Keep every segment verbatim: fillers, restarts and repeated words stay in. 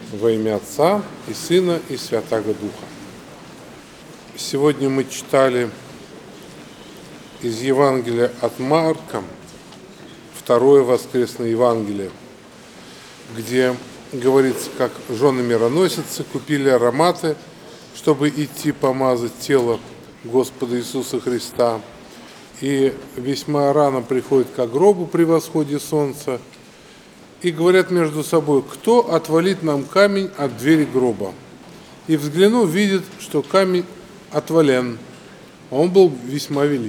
Во имя Отца и Сына и Святаго Духа. Сегодня мы читали из Евангелия от Марка, второе воскресное Евангелие, где говорится, как жены мироносицы купили ароматы, чтобы идти помазать тело Господа Иисуса Христа, и весьма рано приходят к гробу при восходе солнца, и говорят между собой: кто отвалит нам камень от двери гроба? И взглянув, видит, что камень отвален, он был весьма велик.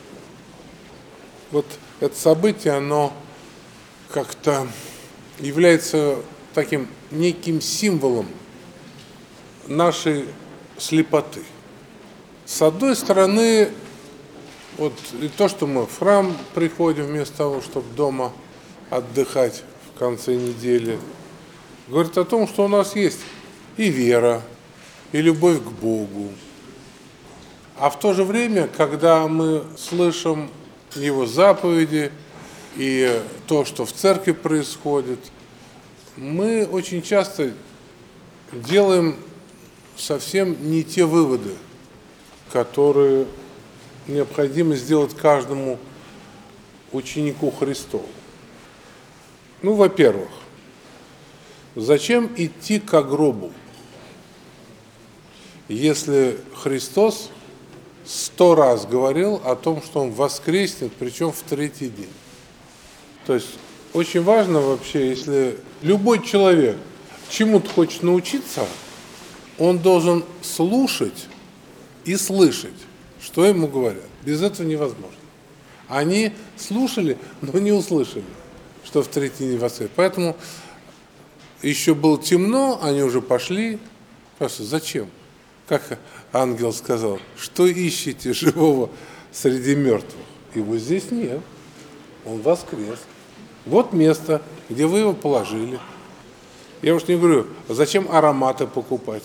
Вот это событие, оно как-то является таким неким символом нашей слепоты. С одной стороны, вот и то, что мы в храм приходим вместо того, чтобы дома отдыхать в конце недели, говорит о том, что у нас есть и вера, и любовь к Богу. А в то же время, когда мы слышим Его заповеди и то, что в церкви происходит, мы очень часто делаем совсем не те выводы, которые необходимо сделать каждому ученику Христову. Ну, во-первых, зачем идти к гробу, если Христос сто раз говорил о том, что Он воскреснет, причем в третий день? То есть очень важно вообще, если любой человек чему-то хочет научиться, он должен слушать и слышать, что ему говорят. Без этого невозможно. Они слушали, но не услышали, что в третий день воскреснет. Поэтому еще было темно, они уже пошли. Просто зачем? Как ангел сказал: что ищете живого среди мертвых? Его здесь нет. Он воскрес. Вот место, где вы его положили. Я уж не говорю, зачем ароматы покупать?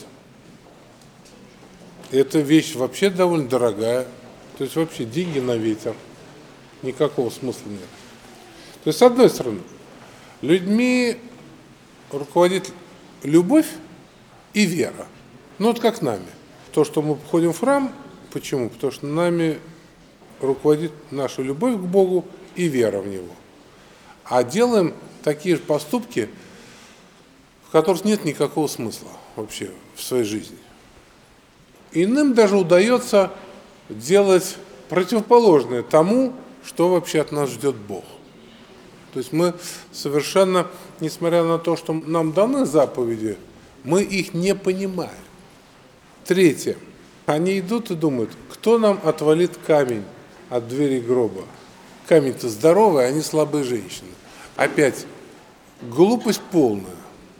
Эта вещь вообще довольно дорогая. То есть вообще деньги на ветер. Никакого смысла нет. То есть, с одной стороны, людьми руководит любовь и вера. Ну, вот как нами. То, что мы ходим в храм, почему? Потому что нами руководит наша любовь к Богу и вера в Него. А делаем такие же поступки, в которых нет никакого смысла вообще в своей жизни. Иным даже удается делать противоположное тому, что вообще от нас ждет Бог. То есть мы совершенно, несмотря на то, что нам даны заповеди, мы их не понимаем. Третье. Они идут и думают: кто нам отвалит камень от двери гроба? Камень-то здоровый, а они слабые женщины. Опять глупость полная.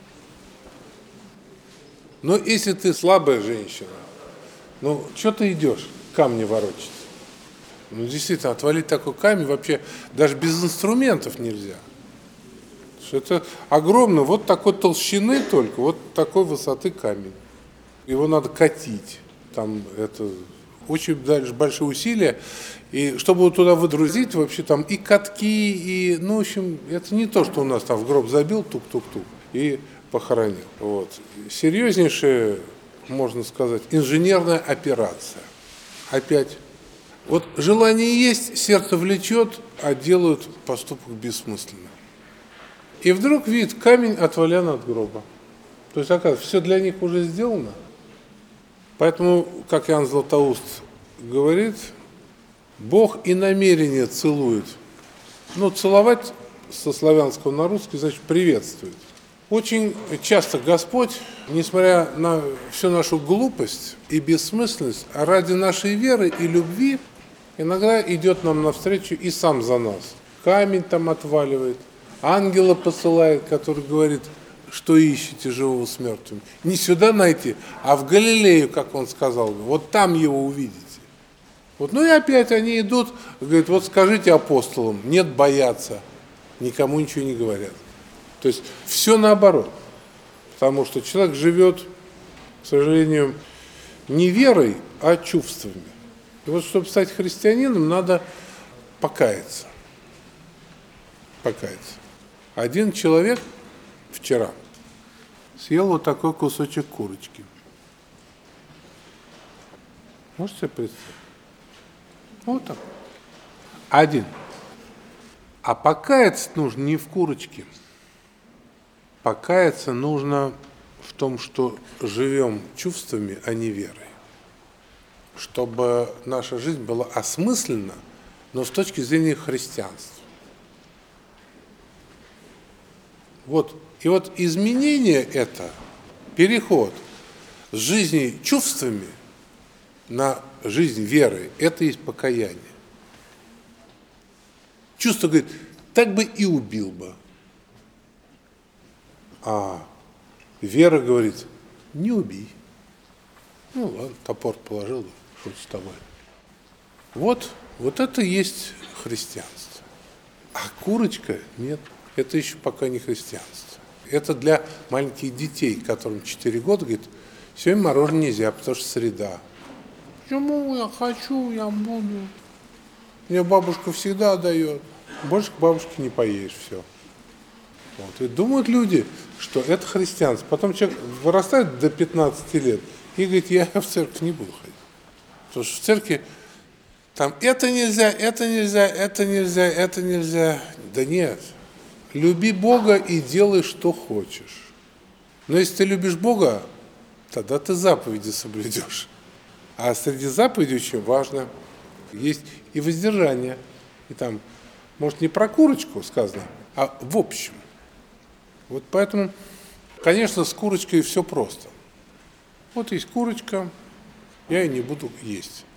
Но если ты слабая женщина, ну, что ты идешь камни ворочать? Ну, действительно, отвалить такой камень вообще даже без инструментов нельзя. Что это огромно, вот такой толщины только, вот такой высоты камень. Его надо катить. Там это очень дальше большие усилия. И чтобы его туда выдрузить, вообще там и катки, и, ну, в общем, это не то, что у нас там в гроб забил, тук-тук-тук, и похоронил. Вот. Серьезнейшая, можно сказать, инженерная операция. Опять. Вот желание есть, сердце влечет, а делают поступок бессмысленно. И вдруг видит, камень отвален от гроба. То есть, оказывается, все для них уже сделано. Поэтому, как Иоанн Златоуст говорит, Бог и намерение целует. Ну, целовать со славянского на русский значит приветствует. Очень часто Господь, несмотря на всю нашу глупость и бессмысленность, ради нашей веры и любви иногда идет нам навстречу и сам за нас. Камень там отваливает, ангела посылает, который говорит: что ищете живого с мертвыми. Не сюда найти, а в Галилею, как он сказал, вот там его увидите. Вот, ну и опять они идут, говорят: вот скажите апостолам, нет, боятся, никому ничего не говорят. То есть все наоборот, потому что человек живет, к сожалению, не верой, а чувствами. И вот чтобы стать христианином, надо покаяться. Покаяться. Один человек вчера съел вот такой кусочек курочки. Можете себе представить? Вот так. Один. А покаяться нужно не в курочке. Покаяться нужно в том, что живем чувствами, а не верой. Чтобы наша жизнь была осмыслена, но с точки зрения христианства. Вот. И вот изменение это, переход с жизни чувствами на жизнь верой, это есть покаяние. Чувство говорит, так бы и убил бы. А вера говорит, не убей. Ну ладно, топор положил, что с тобой. Вот, вот это и есть христианство. А курочка нет, это еще пока не христианство. Это для маленьких детей, которым четыре года, говорит, сегодня мороженое нельзя, потому что среда. Почему я хочу, я буду. Мне бабушка всегда дает. Больше к бабушке не поедешь, все. Вот. И думают люди, что это христианство. Потом человек вырастает до пятнадцати лет и говорит, я в церковь не буду ходить. Потому что в церкви там это нельзя, это нельзя, это нельзя, это нельзя. Да нет. Люби Бога и делай, что хочешь. Но если ты любишь Бога, тогда ты заповеди соблюдешь. А среди заповедей очень важно, есть и воздержание. И там, может, не про курочку сказано, а в общем. Вот поэтому, конечно, с курочкой все просто. Вот есть курочка, я ее не буду есть.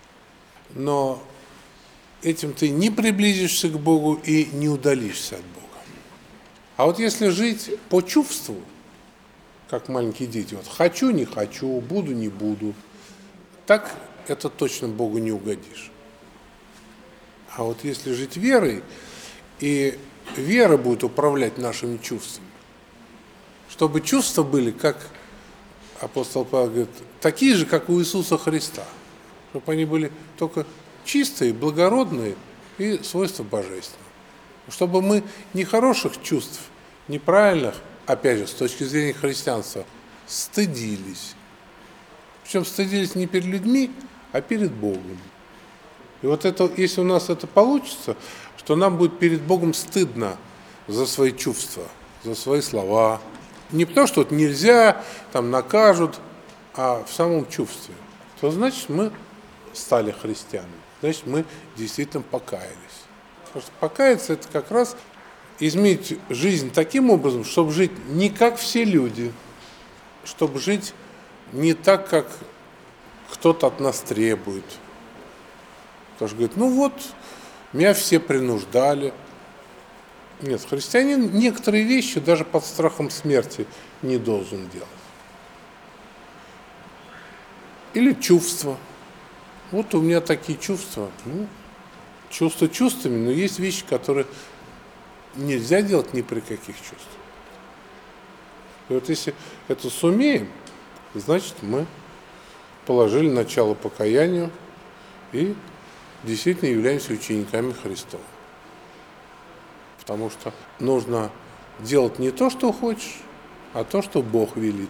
Но этим ты не приблизишься к Богу и не удалишься от Бога. А вот если жить по чувству, как маленькие дети, вот хочу, не хочу, буду, не буду, так это точно Богу не угодишь. А вот если жить верой, и вера будет управлять нашими чувствами, чтобы чувства были, как апостол Павел говорит, такие же, как у Иисуса Христа, чтобы они были только чистые, благородные и свойства божественные. Чтобы мы ни хороших чувств, неправильных, опять же, с точки зрения христианства, стыдились. Причем стыдились не перед людьми, а перед Богом. И вот это, если у нас это получится, что нам будет перед Богом стыдно за свои чувства, за свои слова. Не потому, что вот нельзя, там накажут, а в самом чувстве. То значит, мы стали христианами. Значит, мы действительно покаялись. Потому что покаяться – это как раз изменить жизнь таким образом, чтобы жить не как все люди, чтобы жить не так, как кто-то от нас требует. Потому что говорит, ну вот, меня все принуждали. Нет, христианин некоторые вещи даже под страхом смерти не должен делать. Или чувства. Вот у меня такие чувства. Ну, чувства чувствами, но есть вещи, которые нельзя делать ни при каких чувствах. И вот если это сумеем, значит, мы положили начало покаянию и действительно являемся учениками Христова. Потому что нужно делать не то, что хочешь, а то, что Бог велит.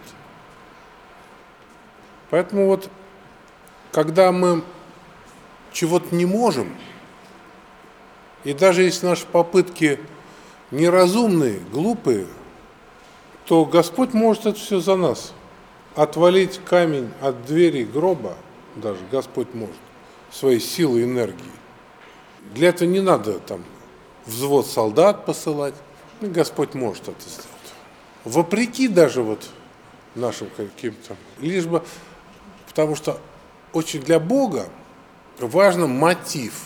Поэтому вот, когда мы чего-то не можем, и даже если наши попытки неразумные, глупые, то Господь может это все за нас. Отвалить камень от двери гроба, даже Господь может, своей силой и энергией. Для этого не надо там взвод солдат посылать, и Господь может это сделать. Вопреки даже вот нашим каким-то, лишь бы, потому что очень для Бога важен мотив.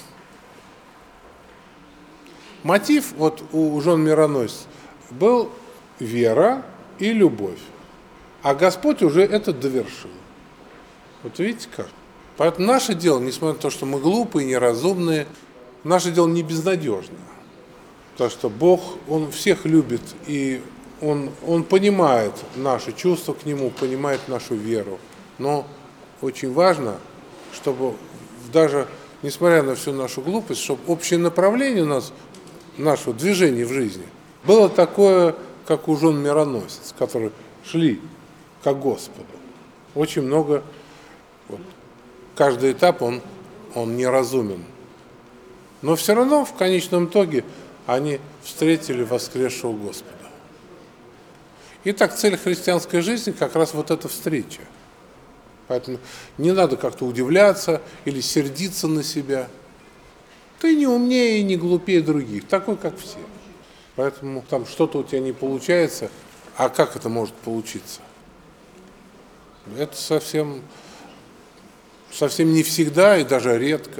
Мотив вот у жен мироносец был вера и любовь. А Господь уже это довершил. Вот видите как? Поэтому наше дело, несмотря на то, что мы глупые, неразумные, наше дело не безнадежно. Потому что Бог, Он всех любит, и Он, Он понимает наши чувства к Нему, понимает нашу веру. Но очень важно, чтобы даже, несмотря на всю нашу глупость, чтобы общее направление у нас, нашего движения в жизни, было такое, как у жен мироносец, который шли ко Господу. Очень много, вот, каждый этап, он, он неразумен. Но все равно в конечном итоге они встретили воскресшего Господа. Итак, цель христианской жизни как раз вот эта встреча. Поэтому не надо как-то удивляться или сердиться на себя. Ты не умнее и не глупее других, такой, как все. Поэтому там что-то у тебя не получается, а как это может получиться? Это совсем, совсем не всегда и даже редко.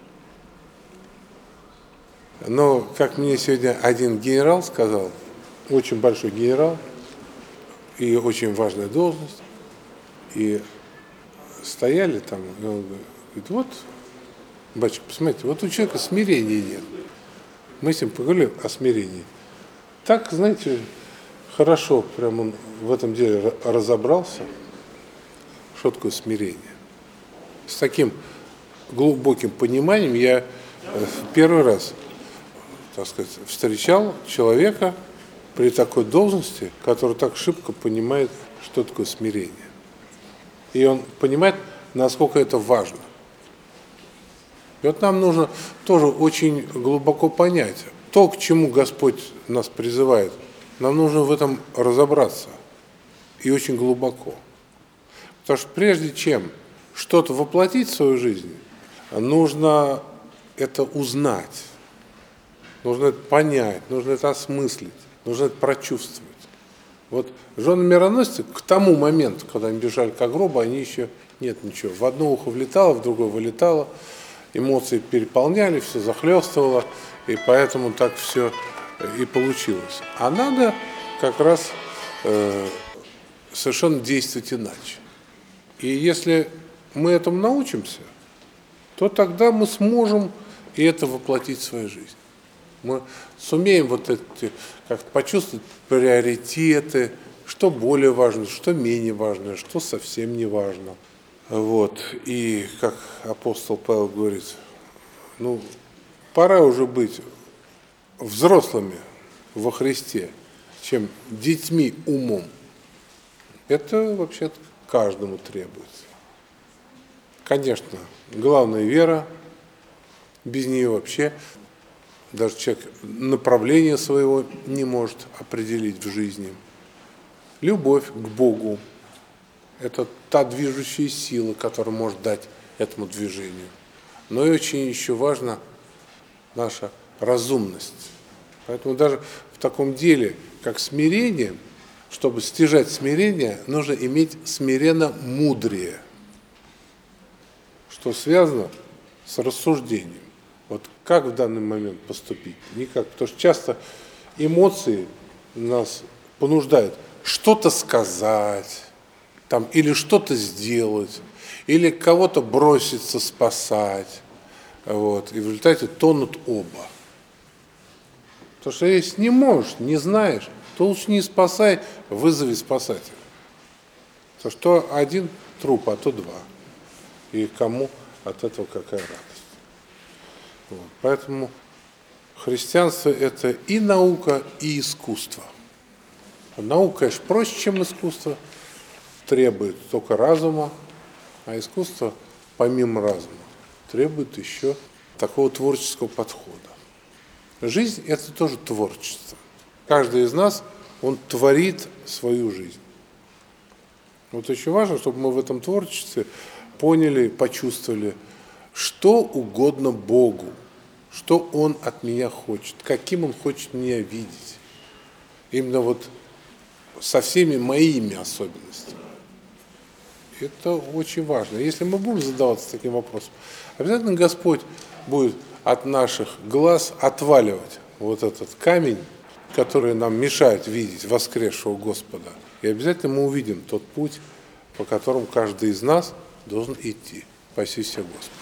Но, как мне сегодня один генерал сказал, очень большой генерал, и очень важная должность, и стояли там, и он говорит, вот, батюшка, посмотрите, вот у человека смирения нет. Мы с ним поговорили о смирении. Так, знаете, хорошо, прям он в этом деле разобрался, что такое смирение. С таким глубоким пониманием я первый раз, так сказать, встречал человека при такой должности, который так шибко понимает, что такое смирение. И он понимает, насколько это важно. И вот нам нужно тоже очень глубоко понять, то, к чему Господь нас призывает, нам нужно в этом разобраться. И очень глубоко. Потому что прежде чем что-то воплотить в свою жизнь, нужно это узнать, нужно это понять, нужно это осмыслить, нужно это прочувствовать. Вот жены мироносцы к тому моменту, когда они бежали к гробу, они еще нет ничего. В одно ухо влетало, в другое вылетало, эмоции переполняли, все захлестывало, и поэтому так все и получилось. А надо как раз э, совершенно действовать иначе. И если мы этому научимся, то тогда мы сможем и это воплотить в свою жизнь. Мы сумеем вот эти, как-то почувствовать приоритеты, что более важно, что менее важно, что совсем не важно. Вот. И как апостол Павел говорит, ну, пора уже быть взрослыми во Христе, чем детьми умом. Это вообще-то каждому требуется. Конечно, главная вера, без нее вообще даже человек направление своего не может определить в жизни. Любовь к Богу – это та движущая сила, которая может дать этому движению. Но и очень еще важна наша разумность. Поэтому даже в таком деле, как смирение, чтобы стяжать смирение, нужно иметь смиренно мудрее, что связано с рассуждением. Вот как в данный момент поступить? Никак. Потому что часто эмоции нас понуждают что-то сказать, там, или что-то сделать, или кого-то броситься спасать. Вот, и в результате тонут оба. Потому что если не можешь, не знаешь, то лучше не спасай, вызови спасателя. Потому что один труп, а то два. И кому от этого какая радость. Вот. Поэтому христианство – это и наука, и искусство. Наука, конечно, проще, чем искусство, требует только разума, а искусство, помимо разума, требует еще такого творческого подхода. Жизнь – это тоже творчество. Каждый из нас, он творит свою жизнь. Вот очень важно, чтобы мы в этом творчестве поняли, почувствовали, что угодно Богу, что Он от меня хочет, каким Он хочет меня видеть. Именно вот со всеми моими особенностями. Это очень важно. Если мы будем задаваться таким вопросом, обязательно Господь будет от наших глаз отваливать вот этот камень, который нам мешает видеть воскресшего Господа. И обязательно мы увидим тот путь, по которому каждый из нас должен идти. Спаси всех Господь.